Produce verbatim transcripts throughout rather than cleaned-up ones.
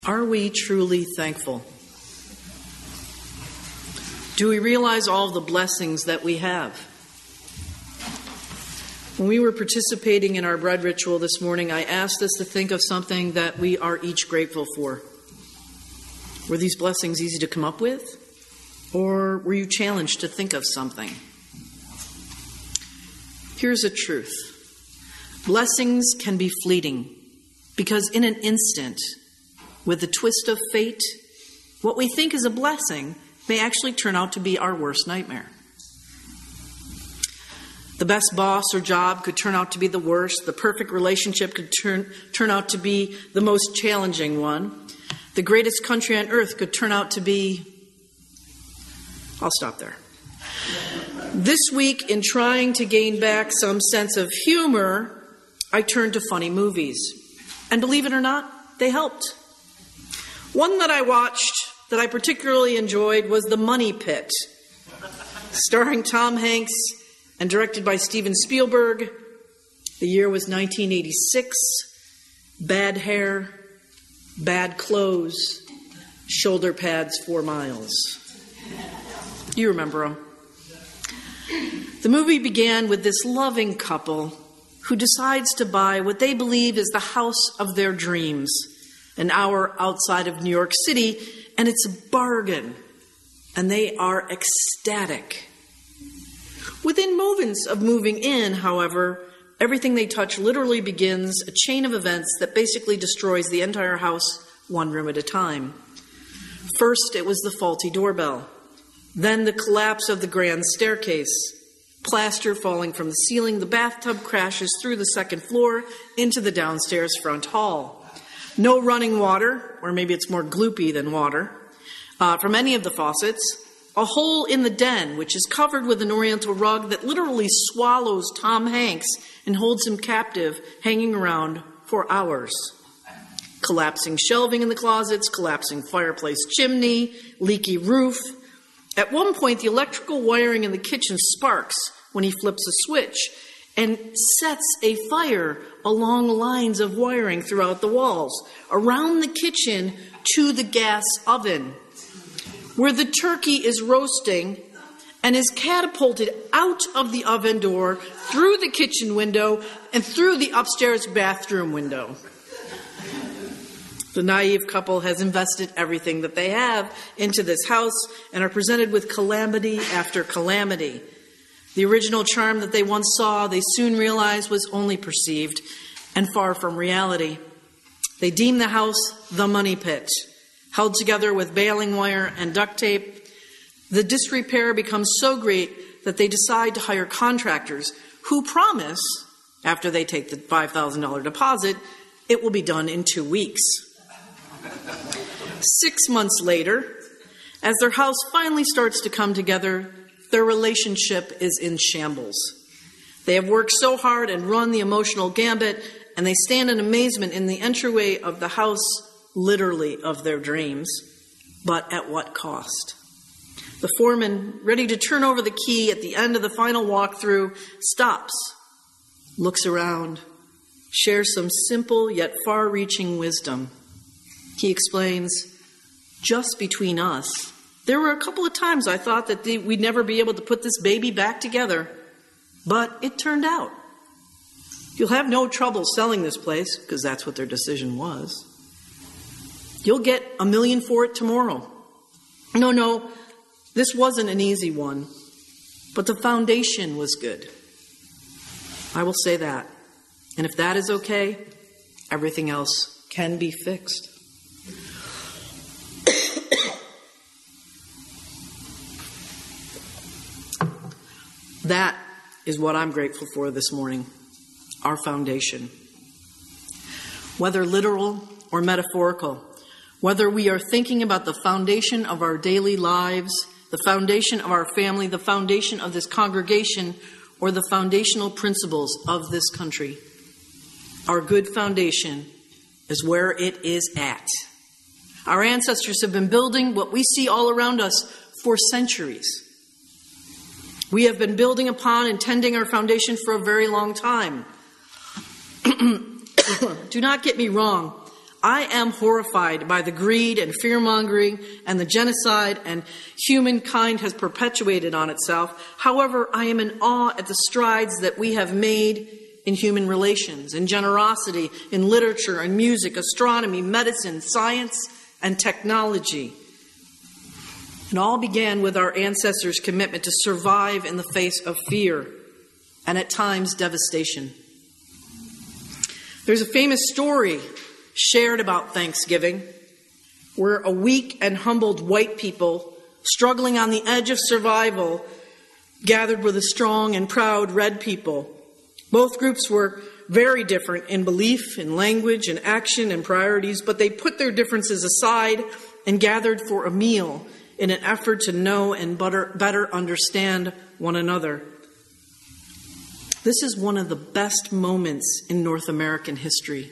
Are we truly thankful? Do we realize all the blessings that we have? When we were participating in our bread ritual this morning, I asked us to think of something that we are each grateful for. Were these blessings easy to come up with? Or were you challenged to think of something? Here's a truth. Blessings can be fleeting because in an instant, with a twist of fate, what we think is a blessing may actually turn out to be our worst nightmare. The best boss or job could turn out to be the worst. The perfect relationship could turn, turn out to be the most challenging one. The greatest country on earth could turn out to be... I'll stop there. This week, in trying to gain back some sense of humor, I turned to funny movies. And believe it or not, they helped. One that I watched that I particularly enjoyed was The Money Pit, starring Tom Hanks and directed by Steven Spielberg. The year was nineteen eighty-six. Bad hair, bad clothes, shoulder pads four miles. You remember them. The movie began with this loving couple who decides to buy what they believe is the house of their dreams, an hour outside of New York City, and it's a bargain, and they are ecstatic. Within moments of moving in, however, everything they touch literally begins a chain of events that basically destroys the entire house, one room at a time. First, it was the faulty doorbell. Then the collapse of the grand staircase. Plaster falling from the ceiling, the bathtub crashes through the second floor into the downstairs front hall. No running water, or maybe it's more gloopy than water, uh, from any of the faucets. A hole in the den, which is covered with an oriental rug that literally swallows Tom Hanks and holds him captive, hanging around for hours. Collapsing shelving in the closets, collapsing fireplace chimney, leaky roof. At one point, the electrical wiring in the kitchen sparks when he flips a switch and sets a fire along lines of wiring throughout the walls, around the kitchen to the gas oven, where the turkey is roasting and is catapulted out of the oven door, through the kitchen window, and through the upstairs bathroom window. The naive couple has invested everything that they have into this house and are presented with calamity after calamity. The original charm that they once saw, they soon realized was only perceived and far from reality. They deem the house the money pit, held together with baling wire and duct tape. The disrepair becomes so great that they decide to hire contractors who promise, after they take the five thousand dollars deposit, it will be done in two weeks. Six months later, as their house finally starts to come together, their relationship is in shambles. They have worked so hard and run the emotional gambit, and they stand in amazement in the entryway of the house, literally of their dreams. But at what cost? The foreman, ready to turn over the key at the end of the final walkthrough, stops, looks around, shares some simple yet far-reaching wisdom. He explains, just between us, there were a couple of times I thought that the, we'd never be able to put this baby back together, but it turned out. You'll have no trouble selling this place, because that's what their decision was. You'll get a million for it tomorrow. No, no, this wasn't an easy one, but the foundation was good. I will say that. And if that is okay, everything else can be fixed. That is what I'm grateful for this morning, our foundation. Whether literal or metaphorical, whether we are thinking about the foundation of our daily lives, the foundation of our family, the foundation of this congregation, or the foundational principles of this country, our good foundation is where it is at. Our ancestors have been building what we see all around us for centuries. We have been building upon and tending our foundation for a very long time. Do not get me wrong. I am horrified by the greed and fear-mongering and the genocide and humankind has perpetuated on itself. However, I am in awe at the strides that we have made in human relations, in generosity, in literature and music, astronomy, medicine, science, and technology. It all began with our ancestors' commitment to survive in the face of fear and at times devastation. There's a famous story shared about Thanksgiving where a weak and humbled white people struggling on the edge of survival gathered with a strong and proud red people. Both groups were very different in belief, in language, in action, and priorities, but they put their differences aside and gathered for a meal in an effort to know and better, better understand one another. This is one of the best moments in North American history.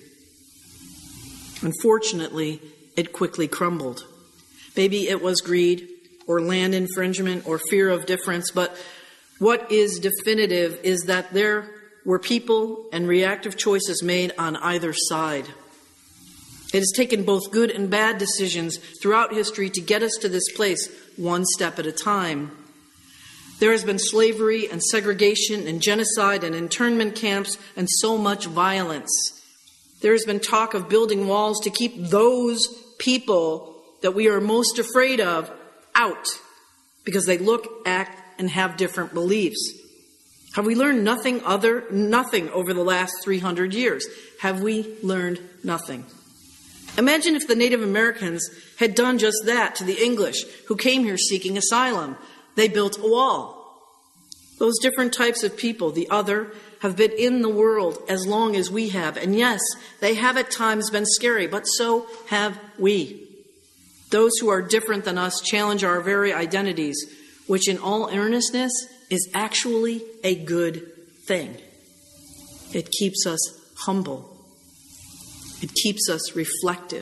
Unfortunately, it quickly crumbled. Maybe it was greed or land infringement or fear of difference, but what is definitive is that there were people and reactive choices made on either side. It has taken both good and bad decisions throughout history to get us to this place, one step at a time. There has been slavery and segregation and genocide and internment camps and so much violence. There has been talk of building walls to keep those people that we are most afraid of out because they look, act, and have different beliefs. Have we learned nothing other, nothing over the last three hundred years? Have we learned nothing? Imagine if the Native Americans had done just that to the English who came here seeking asylum. They built a wall. Those different types of people, the other, have been in the world as long as we have. And yes, they have at times been scary, but so have we. Those who are different than us challenge our very identities, which in all earnestness is actually a good thing. It keeps us humble. It keeps us reflective.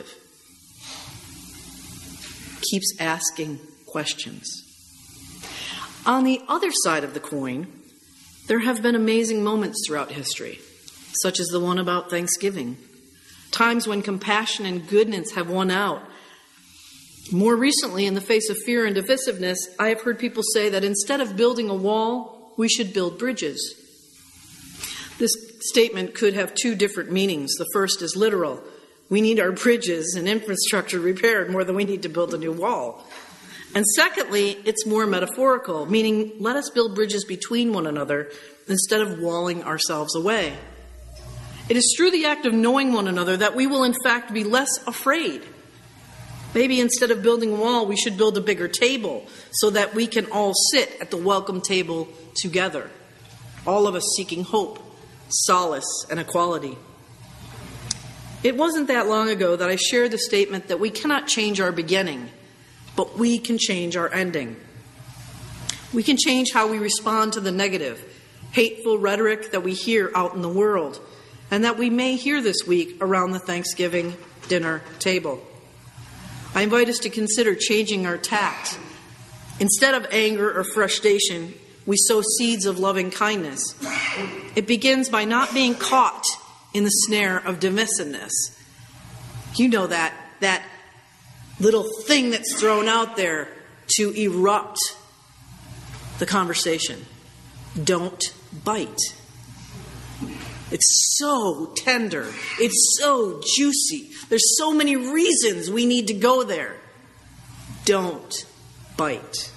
It keeps asking questions. On the other side of the coin, there have been amazing moments throughout history, such as the one about Thanksgiving. Times when compassion and goodness have won out. More recently, in the face of fear and divisiveness, I have heard people say that instead of building a wall, we should build bridges. This statement could have two different meanings. The first is literal. We need our bridges and infrastructure repaired more than we need to build a new wall. And secondly, it's more metaphorical, meaning let us build bridges between one another instead of walling ourselves away. It is through the act of knowing one another that we will in fact be less afraid. Maybe instead of building a wall, we should build a bigger table so that we can all sit at the welcome table together, all of us seeking hope, solace, and equality. It wasn't that long ago that I shared the statement that we cannot change our beginning, but we can change our ending. We can change how we respond to the negative, hateful rhetoric that we hear out in the world, and that we may hear this week around the Thanksgiving dinner table. I invite us to consider changing our tact. Instead of anger or frustration, we sow seeds of loving kindness. It begins by not being caught in the snare of divisiveness. You know that, that little thing that's thrown out there to erupt the conversation. Don't bite. It's so tender. It's so juicy. There's so many reasons we need to go there. Don't bite.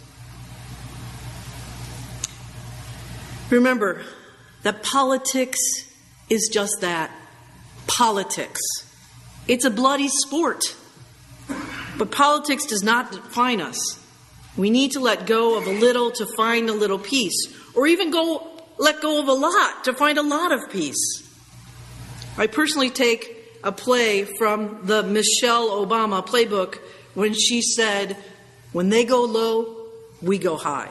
Remember that politics is just that, politics. It's a bloody sport. But politics does not define us. We need to let go of a little to find a little peace, or even go let go of a lot to find a lot of peace. I personally take a play from the Michelle Obama playbook when she said, "When they go low, we go high."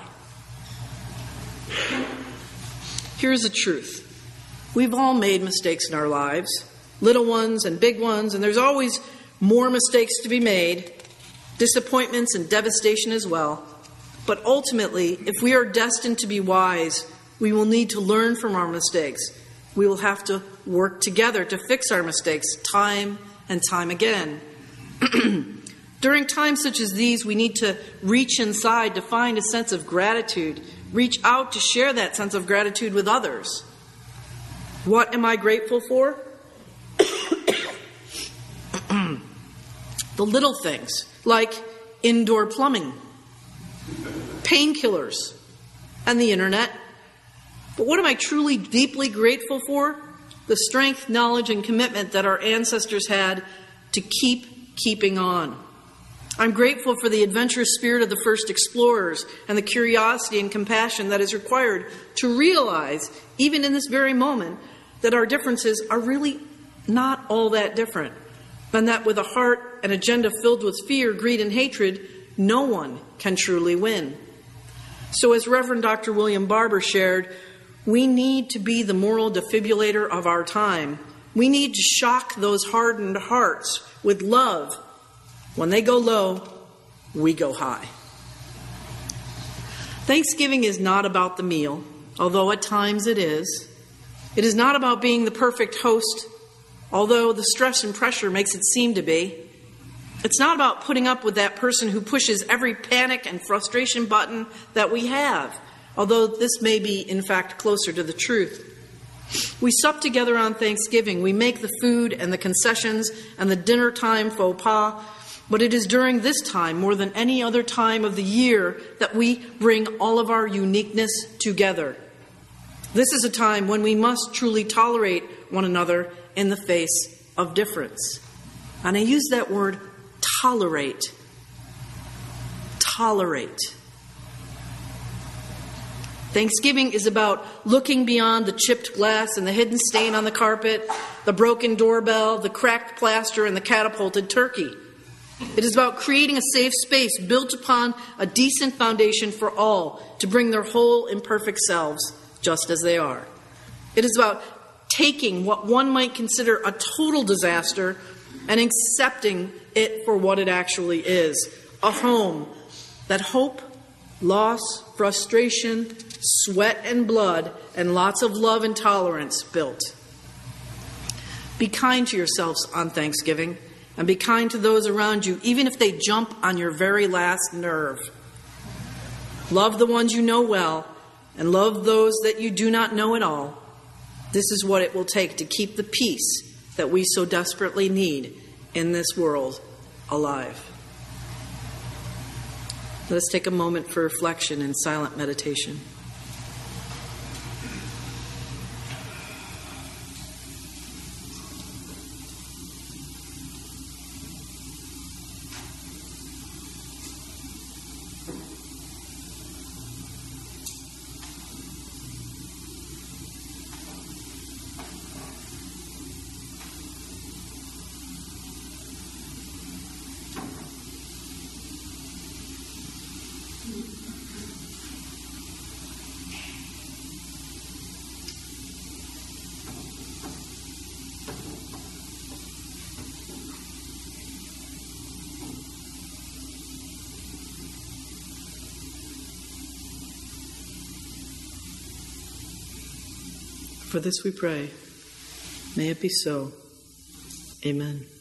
Here's the truth. We've all made mistakes in our lives, little ones and big ones, and there's always more mistakes to be made, disappointments and devastation as well. But ultimately, if we are destined to be wise, we will need to learn from our mistakes. We will have to work together to fix our mistakes time and time again. During times such as these, we need to reach inside to find a sense of gratitude, reach out to share that sense of gratitude with others. What am I grateful for? The little things, like indoor plumbing, painkillers, and the internet. But what am I truly deeply grateful for? The strength, knowledge, and commitment that our ancestors had to keep keeping on. I'm grateful for the adventurous spirit of the first explorers and the curiosity and compassion that is required to realize, even in this very moment, that our differences are really not all that different, and that with a heart and agenda filled with fear, greed, and hatred, no one can truly win. So as Reverend Doctor William Barber shared, we need to be the moral defibrillator of our time. We need to shock those hardened hearts with love. When they go low, we go high. Thanksgiving is not about the meal, although at times it is. It is not about being the perfect host, although the stress and pressure makes it seem to be. It's not about putting up with that person who pushes every panic and frustration button that we have, although this may be, in fact, closer to the truth. We sup together on Thanksgiving. We make the food and the concessions and the dinner time faux pas, but it is during this time, more than any other time of the year, that we bring all of our uniqueness together. This is a time when we must truly tolerate one another in the face of difference. And I use that word, tolerate. Tolerate. Thanksgiving is about looking beyond the chipped glass and the hidden stain on the carpet, the broken doorbell, the cracked plaster, and the catapulted turkey. It is about creating a safe space built upon a decent foundation for all to bring their whole imperfect selves just as they are. It is about taking what one might consider a total disaster and accepting it for what it actually is, a home that hope, loss, frustration, sweat and blood, and lots of love and tolerance built. Be kind to yourselves on Thanksgiving, and be kind to those around you, even if they jump on your very last nerve. Love the ones you know well, and love those that you do not know at all. This is what it will take to keep the peace that we so desperately need in this world alive. Let us take a moment for reflection and silent meditation. For this we pray. May it be so. Amen.